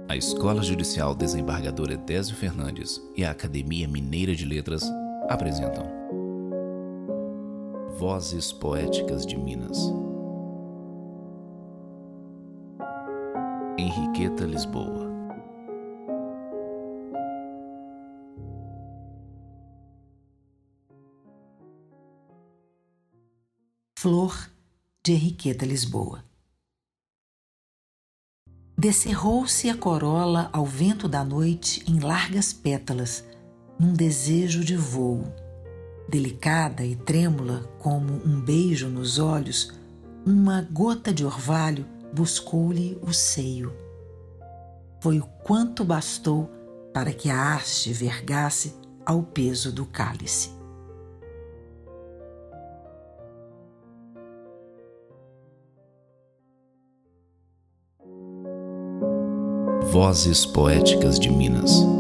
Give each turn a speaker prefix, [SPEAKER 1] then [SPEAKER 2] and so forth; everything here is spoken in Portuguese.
[SPEAKER 1] A Escola Judicial Desembargador Edésio Fernandes e a Academia Mineira de Letras apresentam Vozes Poéticas de Minas. Henriqueta Lisboa.
[SPEAKER 2] Flor, de Henriqueta Lisboa. Descerrou-se a corola ao vento da noite em largas pétalas, num desejo de vôo. Delicada e trêmula como um beijo nos olhos, uma gota de orvalho buscou-lhe o seio. Foi o quanto bastou para que a haste vergasse ao peso do cálice.
[SPEAKER 1] Vozes Poéticas de Minas.